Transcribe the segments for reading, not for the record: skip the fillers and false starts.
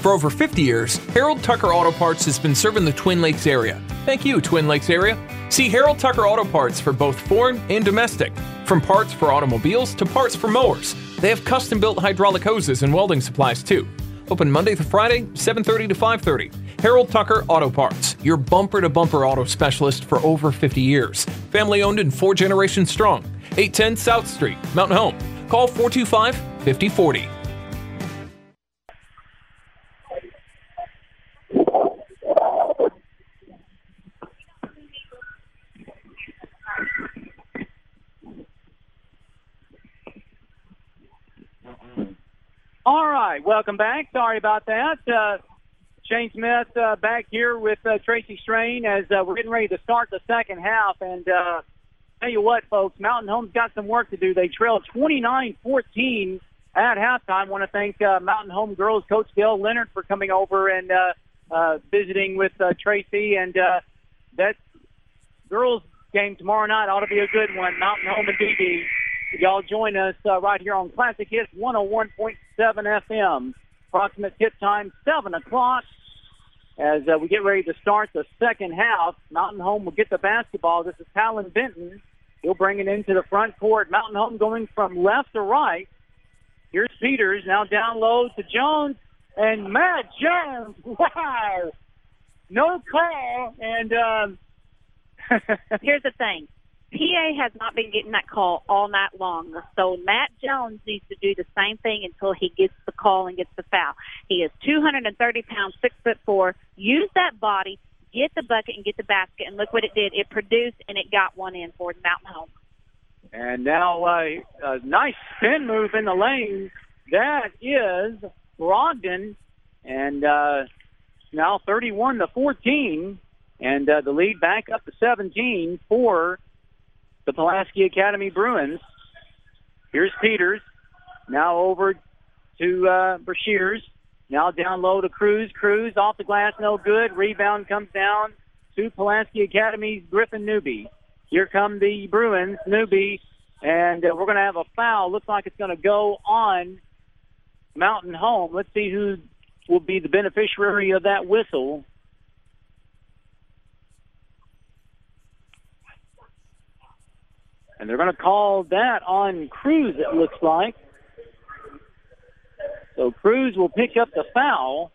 For over 50 years, Harold Tucker Auto Parts has been serving the Twin Lakes area. Thank you, Twin Lakes area. See Harold Tucker Auto Parts for both foreign and domestic. From parts for automobiles to parts for mowers. They have custom-built hydraulic hoses and welding supplies, too. Open Monday through Friday, 7:30 to 5:30. Harold Tucker Auto Parts, your bumper-to-bumper auto specialist for over 50 years. Family-owned and 4 generations strong. 810 South Street, Mountain Home. Call 425-5040. All right, welcome back. Sorry about that. Shane Smith back here with Tracy Strain as we're getting ready to start the second half. And tell you what, folks, Mountain Home's got some work to do. They trail 29-14 at halftime. Want to thank Mountain Home girls coach Dale Leonard for coming over and visiting with Tracy. And that girls game tomorrow night ought to be a good one. Mountain Home and DB. Y'all join us right here on Classic Hits 101.7 FM. Approximate tip time, 7 o'clock. As we get ready to start the second half, Mountain Home will get the basketball. This is Talon Benton. He'll bring it into the front court. Mountain Home going from left to right. Here's Peters, now down low to Jones. And Matt Jones, wow! No call. And here's the thing. PA has not been getting that call all night long. So Matt Jones needs to do the same thing until he gets the call and gets the foul. He is 230 pounds, 6'4". Use that body, get the bucket and get the basket. And look what it did. It produced and it got one in for Mountain Home. And now a nice spin move in the lane. That is Brogdon. And now 31-14. And the lead back up to 17 for the Pulaski Academy Bruins. Here's Peters. Now over to Brashears. Now down low to Cruz. Cruz off the glass, no good. Rebound comes down to Pulaski Academy's Griffin Newby. Here come the Bruins, Newby, and we're going to have a foul. Looks like it's going to go on Mountain Home. Let's see who will be the beneficiary of that whistle. And they're going to call that on Cruz, it looks like. So Cruz will pick up the foul.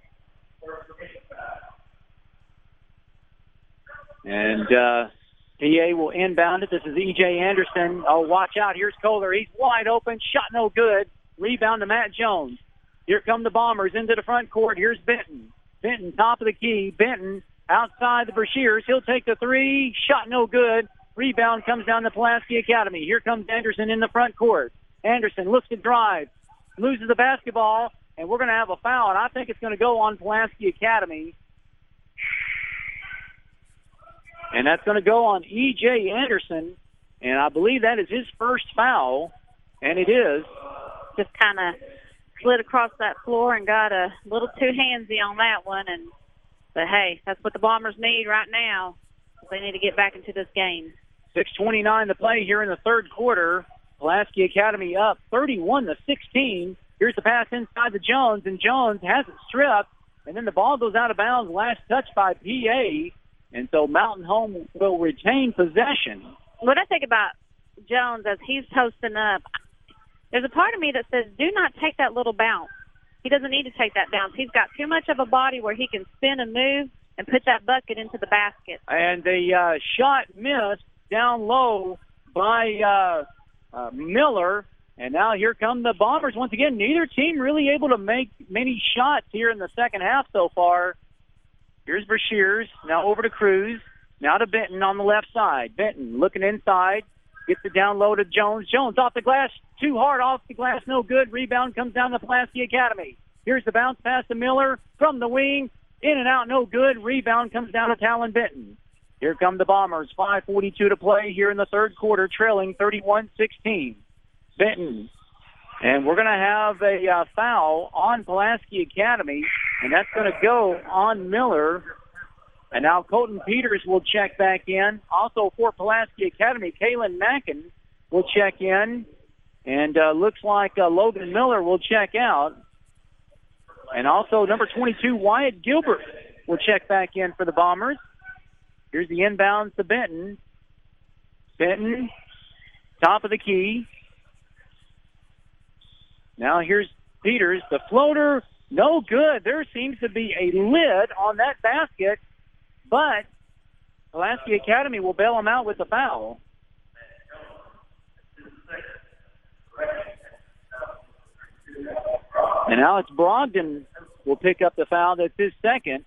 And PA will inbound it. This is E.J. Anderson. Oh, watch out. Here's Kohler. He's wide open. Shot no good. Rebound to Matt Jones. Here come the Bombers into the front court. Here's Benton. Benton, top of the key. Benton outside the Brashears. He'll take the three. Shot no good. Rebound comes down to Pulaski Academy. Here comes Anderson in the front court. Anderson looks to drive, loses the basketball, and we're going to have a foul, and I think it's going to go on Pulaski Academy. And that's going to go on E.J. Anderson, and I believe that is his first foul, and it is. Just kind of slid across that floor and got a little too handsy on that one. But, hey, that's what the Bombers need right now. They need to get back into this game. 6:29 to play here in the third quarter. Pulaski Academy up 31-16. Here's the pass inside to Jones, and Jones has it stripped, and then the ball goes out of bounds. Last touch by PA, and so Mountain Home will retain possession. What I think about Jones as he's posting up, there's a part of me that says do not take that little bounce. He doesn't need to take that bounce. He's got too much of a body where he can spin and move and put that bucket into the basket. And the shot missed down low by Miller. And now here come the Bombers once again. Neither team really able to make many shots here in the second half so far. Here's Brashears. Now over to Cruz. Now to Benton on the left side. Benton looking inside. Gets it down low to Jones. Jones off the glass. Too hard off the glass. No good. Rebound comes down to Pulaski Academy. Here's the bounce pass to Miller from the wing. In and out, no good. Rebound comes down to Talon Benton. Here come the Bombers. 5:42 to play here in the third quarter, trailing 31-16. Benton. And we're going to have a foul on Pulaski Academy, and that's going to go on Miller. And now Colton Peters will check back in. Also for Pulaski Academy, Kalen Mackin will check in. And looks like Logan Miller will check out. And also number 22, Wyatt Gilbert, will check back in for the Bombers. Here's the inbound to Benton. Benton, top of the key. Now here's Peters. The floater, no good. There seems to be a lid on that basket, but Pulaski Academy will bail him out with the foul. And Alex Brogdon will pick up the foul. That's his second.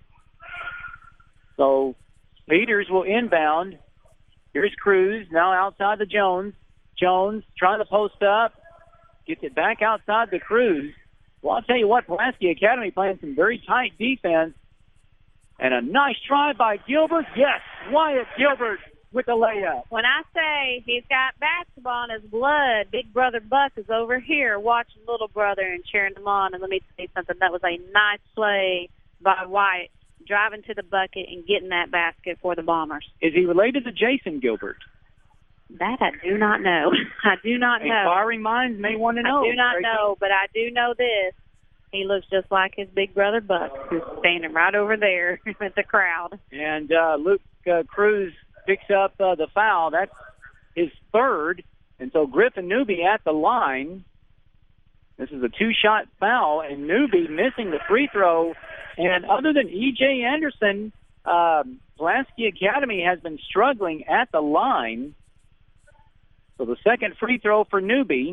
So Peters will inbound. Here's Cruz, now outside the Jones. Jones trying to post up. Gets it back outside the Cruz. Well, I'll tell you what, Pulaski Academy playing some very tight defense. And a nice try by Gilbert. Yes, Wyatt Gilbert with the layup. When I say he's got basketball in his blood, Big Brother Buck is over here watching little brother and cheering him on. And let me tell you something, that was a nice play by Wyatt, driving to the bucket and getting that basket for the Bombers. Is he related to Jason Gilbert? That I do not know. I do not know. Inquiring minds may want to know. I do not know, but I do know this. He looks just like his big brother Buck, who's standing right over there with the crowd. And Luke Cruz picks up the foul. That's his third. And so Griffin Newby at the line. This is a two-shot foul, and Newby missing the free throw. And other than E.J. Anderson, Pulaski Academy has been struggling at the line. So the second free throw for Newby.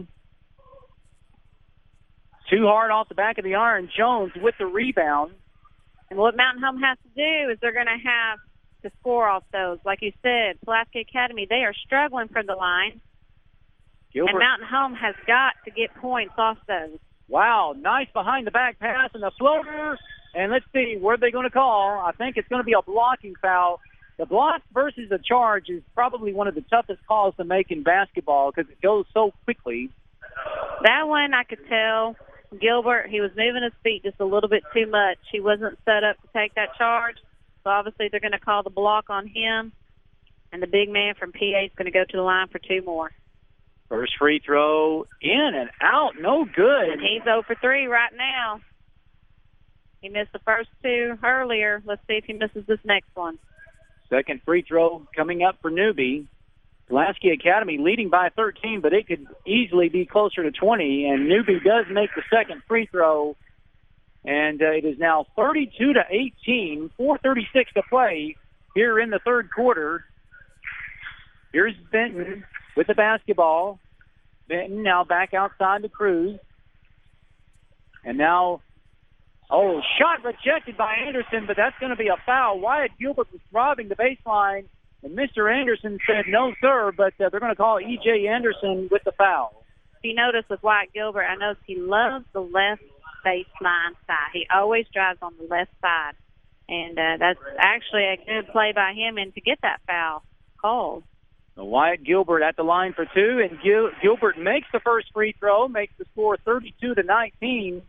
Too hard off the back of the iron. Jones with the rebound. And what Mountain Home has to do is they're going to have to score off those. Like you said, Pulaski Academy, they are struggling from the line. Gilbert. And Mountain Home has got to get points off those. Wow, nice behind-the-back pass and the floater. And let's see, where are they going to call? I think it's going to be a blocking foul. The block versus the charge is probably one of the toughest calls to make in basketball because it goes so quickly. That one I could tell. Gilbert, he was moving his feet just a little bit too much. He wasn't set up to take that charge. So obviously they're going to call the block on him. And the big man from PA is going to go to the line for two more. First free throw in and out. No good. And he's 0 for 3 right now. He missed the first two earlier. Let's see if he misses this next one. Second free throw coming up for Newby. Pulaski Academy leading by 13, but it could easily be closer to 20. And Newby does make the second free throw. And it is now 32-18, 4:36 to play here in the third quarter. Here's Benton with the basketball. Benton now back outside the Cruz. And now, shot rejected by Anderson, but that's going to be a foul. Wyatt Gilbert was robbing the baseline, and Mr. Anderson said no, sir, but they're going to call E.J. Anderson with the foul. If you notice with Wyatt Gilbert, I notice he loves the left baseline side. He always drives on the left side, and that's actually a good play by him and to get that foul called. So Wyatt Gilbert at the line for two, and Gilbert makes the first free throw, makes the score 32-19.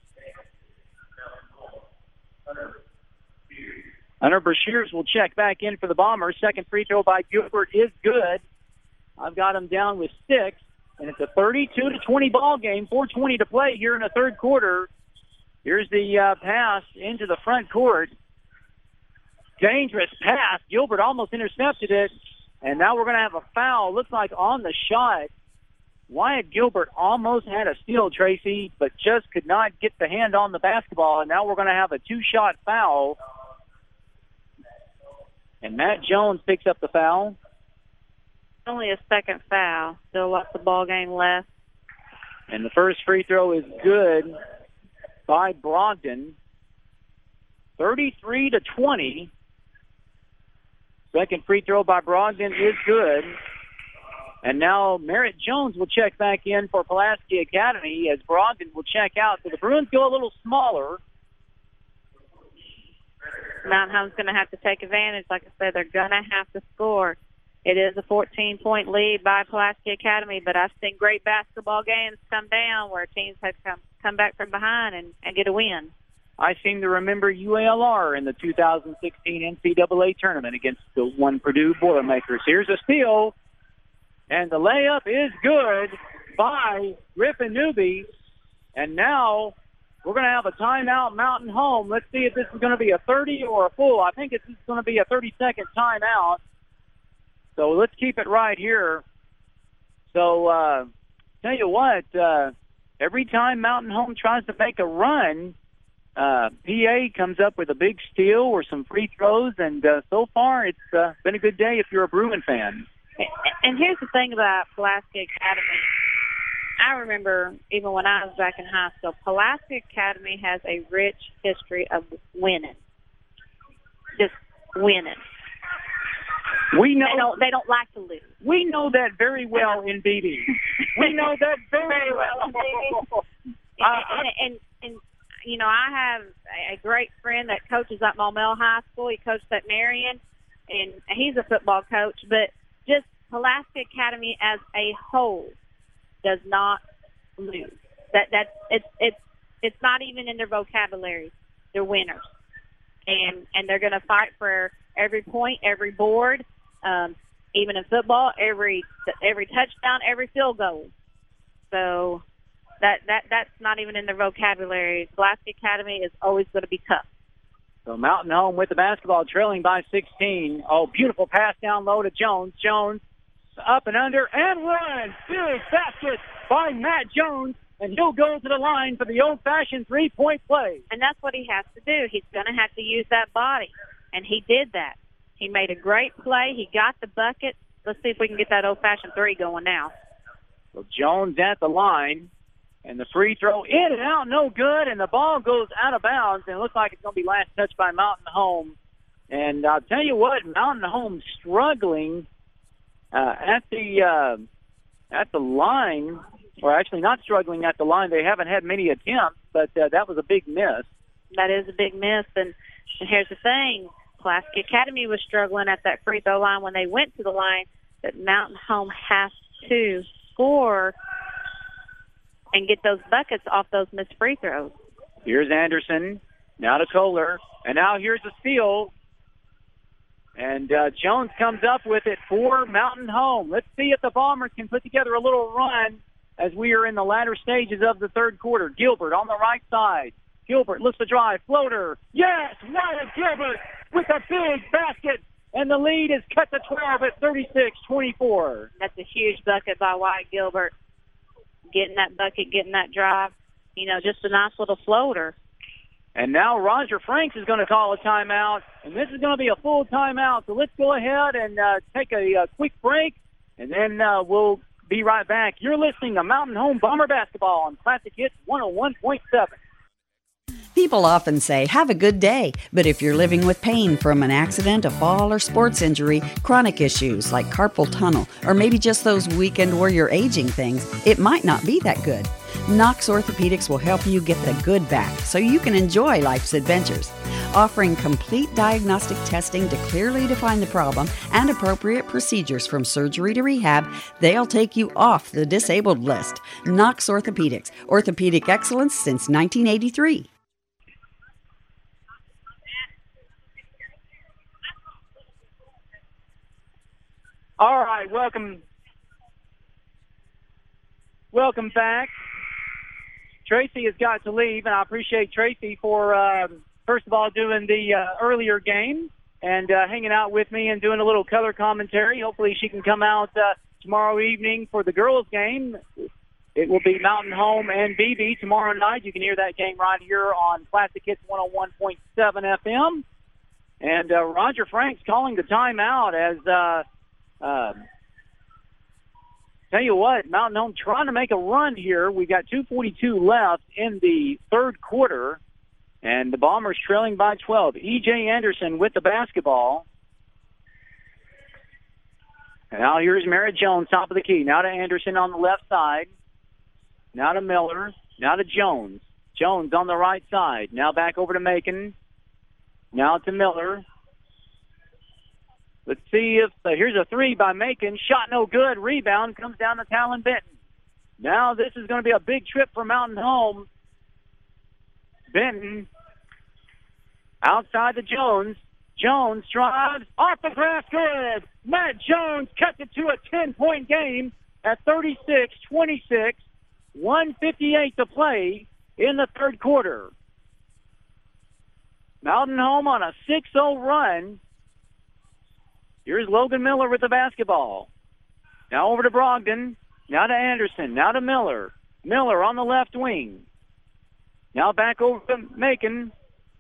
Hunter Brashears will check back in for the Bombers. Second free throw by Gilbert is good. I've got him down with 6, and it's a 32-20 ball game. 4:20 to play here in the third quarter. Here's the pass into the front court. Dangerous pass. Gilbert almost intercepted it, and now we're going to have a foul. Looks like on the shot. Wyatt Gilbert almost had a steal, Tracy, but just could not get the hand on the basketball, and now we're going to have a two-shot foul. And Matt Jones picks up the foul. Only a second foul. Still lots of ball game left. And the first free throw is good by Brogdon. 33-20. Second free throw by Brogdon is good. And now Merritt Jones will check back in for Pulaski Academy as Brogdon will check out. So the Bruins go a little smaller. Mountain Home's going to have to take advantage. Like I said, they're going to have to score. It is a 14-point lead by Pulaski Academy, but I've seen great basketball games come down where teams have come back from behind and get a win. I seem to remember UALR in the 2016 NCAA tournament against the one Purdue Boilermakers. Here's a steal, and the layup is good by Griffin Newby. And now we're going to have a timeout, Mountain Home. Let's see if this is going to be a 30 or a full. I think it's going to be a 30-second timeout. So let's keep it right here. So tell you what, every time Mountain Home tries to make a run, PA comes up with a big steal or some free throws, and so far it's been a good day if you're a Bruin fan. And here's the thing about Pulaski Academy. I remember even when I was back in high school, Pulaski Academy has a rich history of winning. Just winning. We know they don't like to lose. We know that very well in BB. We know that very well in BB. And you know, I have a great friend that coaches at Maumelle High School. He coached at Marion, and he's a football coach. But just Pulaski Academy as a whole does not lose. It's not even in their vocabulary. They're winners, and they're going to fight for every point, every board, even in football, every touchdown, every field goal. So that's not even in their vocabulary. Pulaski Academy is always going to be tough. So Mountain Home with the basketball, trailing by 16. Oh, beautiful pass down low to Jones. Jones up and under and one. Big basket by Matt Jones, and he'll go to the line for the old-fashioned three-point play. And that's what he has to do. He's going to have to use that body, and he did that. He made a great play. He got the bucket. Let's see if we can get that old-fashioned three going now. So Jones at the line, and the free throw in and out, no good, and the ball goes out of bounds, and it looks like it's going to be last touched by Mountain Home. And I'll tell you what, Mountain Home struggling at the line, or actually not struggling at the line. They haven't had many attempts, but that was a big miss. That is a big miss, and here's the thing. Pulaski Academy was struggling at that free throw line when they went to the line, but Mountain Home has to score and get those buckets off those missed free throws. Here's Anderson, now to Kohler, and now here's a steal. And Jones comes up with it for Mountain Home. Let's see if the Bombers can put together a little run as we are in the latter stages of the third quarter. Gilbert on the right side. Gilbert looks to drive. Floater. Yes, Wyatt Gilbert with a big basket. And the lead is cut to 12 at 36-24. That's a huge bucket by Wyatt Gilbert. Getting that bucket, getting that drive. You know, just a nice little floater. And now Roger Franks is going to call a timeout, and this is going to be a full timeout. So let's go ahead and take a quick break, and then we'll be right back. You're listening to Mountain Home Bomber Basketball on Classic Hits 101.7. People often say, have a good day. But if you're living with pain from an accident, a fall, or sports injury, chronic issues like carpal tunnel, or maybe just those weekend warrior aging things, it might not be that good. Knox Orthopedics will help you get the good back so you can enjoy life's adventures. Offering complete diagnostic testing to clearly define the problem and appropriate procedures from surgery to rehab, they'll take you off the disabled list. Knox Orthopedics, orthopedic excellence since 1983. All right, welcome back. Tracy has got to leave, and I appreciate Tracy for, first of all, doing the earlier game and hanging out with me and doing a little color commentary. Hopefully she can come out tomorrow evening for the girls' game. It will be Mountain Home and BB tomorrow night. You can hear that game right here on Classic Hits 101.7 FM. And Roger Franks calling the timeout as tell you what, Mountain Home trying to make a run here. We got 2:42 left in the third quarter, and the Bombers trailing by 12. E.J. Anderson with the basketball. And now here's Merritt Jones, top of the key. Now to Anderson on the left side. Now to Miller. Now to Jones. Jones on the right side. Now back over to Macon. Now to Miller. Let's see if here's a three by Macon. Shot no good. Rebound comes down to Talon Benton. Now this is going to be a big trip for Mountain Home. Benton outside to Jones. Jones drives off the glass. Good. Matt Jones cuts it to a 10-point game at 36-26. 1:58 to play. in the third quarter. Mountain Home on a 6-0 run. Here's Logan Miller with the basketball. Now over to Brogdon. Now to Anderson. Now to Miller. Miller on the left wing. Now back over to Macon.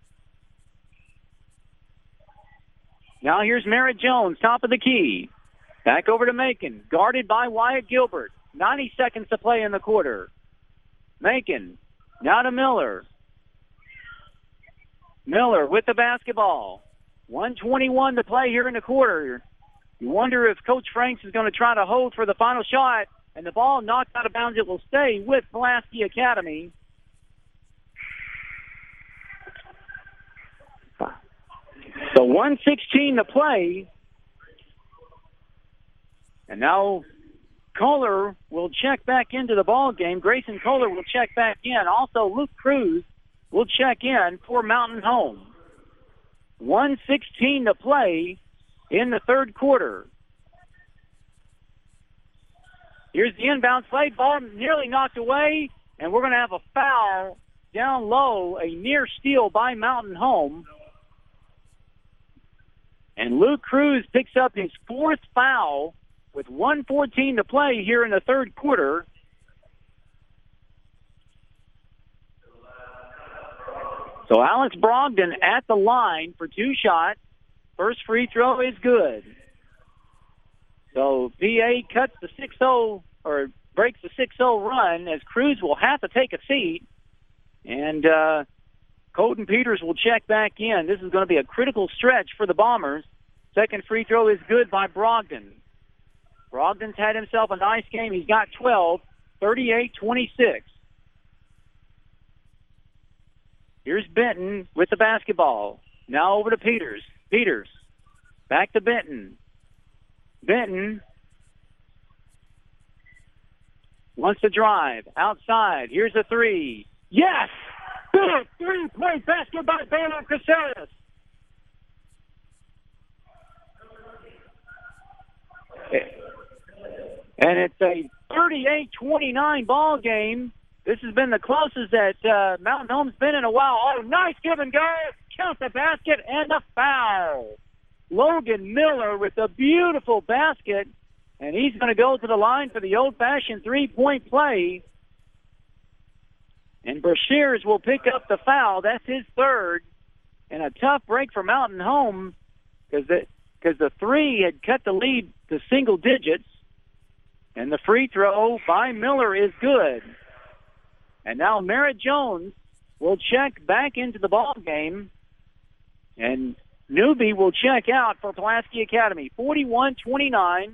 Now here's Merritt Jones, top of the key. Back over to Macon, guarded by Wyatt Gilbert. 90 seconds to play in the quarter. Macon, now to Miller. Miller with the basketball. 1:21 to play here in the quarter. You wonder if Coach Franks is going to try to hold for the final shot, and the ball knocked out of bounds. It will stay with Pulaski Academy. So 1:16 to play. And now Kohler will check back into the ball game. Grayson Kohler will check back in. Also, Luke Cruz will check in for Mountain Home. 1:16 to play in the third quarter. Here's the inbound play. Ball nearly knocked away, and we're going to have a foul down low, a near steal by Mountain Home. And Luke Cruz picks up his fourth foul with 1:14 to play here in the third quarter. So Alex Brogdon at the line for two shots. First free throw is good. So PA cuts the 6-0 or breaks the 6-0 run as Cruz will have to take a seat. And Colton Peters will check back in. This is going to be a critical stretch for the Bombers. Second free throw is good by Brogdon. Brogdon's had himself a nice game. He's got 12, 38-26. Here's Benton with the basketball. Now over to Peters. Peters. Back to Benton. Benton wants to drive. Outside. Here's a three. Yes! Big three-point basket by Baylor Caceres. And it's a 38-29 ball game. This has been the closest that Mountain Home's been in a while. Oh, nice give and go. Count the basket and the foul. Logan Miller with a beautiful basket. And he's going to go to the line for the old-fashioned three-point play. And Brashears will pick up the foul. That's his third. And a tough break for Mountain Home because the three had cut the lead to single digits. And the free throw by Miller is good. And now Merritt Jones will check back into the ball game. And Newby will check out for Pulaski Academy. 41-29.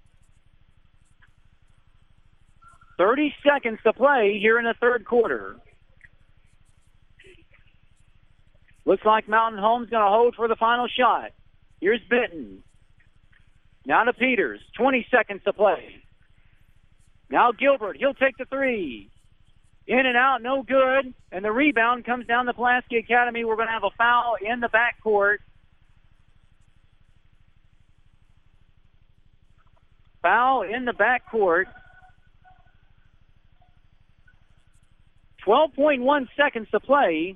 30 seconds to play here in the third quarter. Looks like Mountain Home's going to hold for the final shot. Here's Benton. Now to Peters. 20 seconds to play. Now Gilbert. He'll take the three. In and out, no good. And the rebound comes down to Pulaski Academy. We're going to have a foul in the backcourt. Foul in the backcourt. 12.1 seconds to play.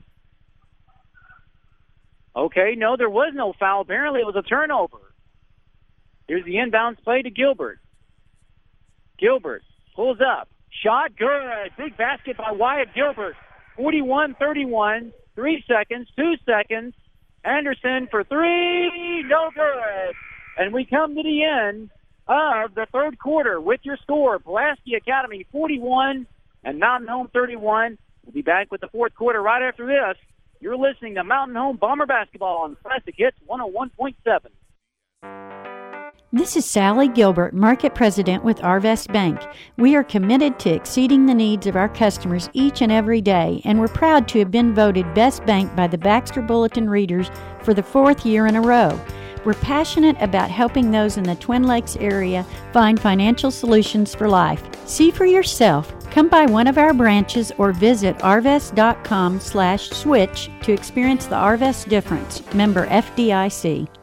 Okay, no, there was no foul. Apparently it was a turnover. Here's the inbounds play to Gilbert. Gilbert pulls up. Shot, good. Big basket by Wyatt Gilbert. 41-31. 3 seconds, 2 seconds. Anderson for three. No good. And we come to the end of the third quarter with your score. Pulaski Academy 41 and Mountain Home 31. We'll be back with the fourth quarter right after this. You're listening to Mountain Home Bomber Basketball on Classic Hits 101.7. This is Sally Gilbert, Market President with Arvest Bank. We are committed to exceeding the needs of our customers each and every day, and we're proud to have been voted Best Bank by the Baxter Bulletin readers for the 4th year in a row. We're passionate about helping those in the Twin Lakes area find financial solutions for life. See for yourself. Come by one of our branches or visit arvest.com/switch to experience the Arvest difference. Member FDIC.